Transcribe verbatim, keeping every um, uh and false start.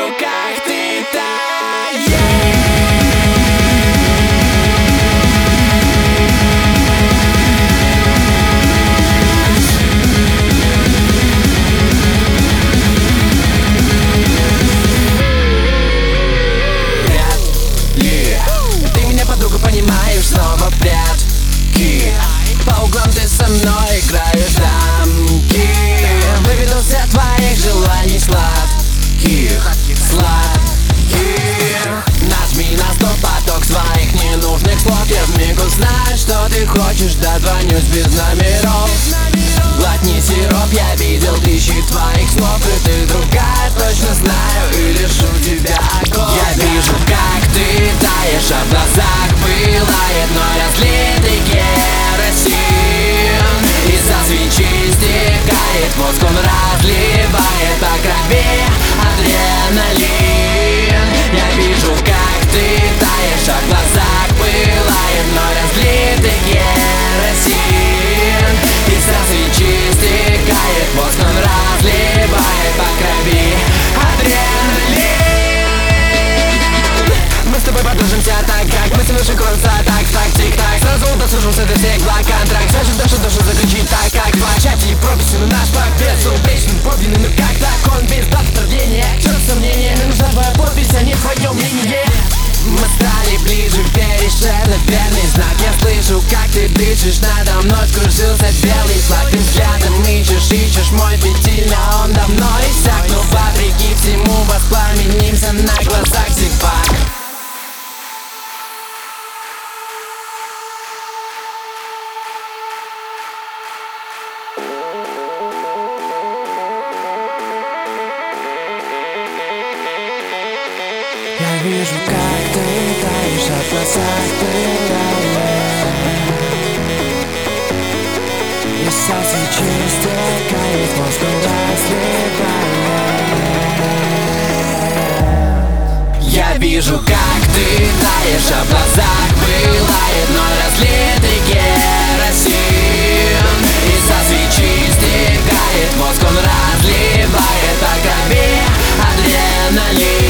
как ты таешь. Понимаешь, снова прятки. По углам ты со мной играешь дамки. Выведу все твоих желаний сладких, сладких. Нажми на стоп, поток своих ненужных слов. Я вмиг узнаю, что ты хочешь, дозвонюсь без номеров. Глотни сироп, я видел тысячи твоих слов. И ты другая, точно знаю, и лишу тебя оков. Я вижу, как ты таешь, а в глазах пылает, но разлитый керосин. Из-за свечи стекает воск, он разливает по крови адреналин. Я вижу, как ты таешь, а в глазах пылает, но разлитый керосин. Из-за свечи стекает воск, он разливает по крови адреналин. Мы с тобой подружимся так, как мы совершим конца, так, так, тик-так. Сразу дослужился до всех благ контракт. Свяжет нашу душу заключить так, как два чати. Прописи на наш пакт, безупречный, подлинный, но как так он без даты рождения? Черт сомнения, мне нужна твоя подпись, а не твое мнение. Мы стали ближе, веришь, это верный знак. Я слышу, как ты дышишь, надо мной скружился белый флаг. Ты взглядом ищешь, ищешь мой фитиль, но он давно иссяк. Но вопреки всему воспламенимся на глазах зевак. Я вижу, как ты таешь, а в глазах пылает. Из-за свечи стекает воск, он разливает. Я вижу, как ты таешь, а в глазах пылает, но разлитый керосин. Из-за свечи стекает воск, он разливает по крови адреналин.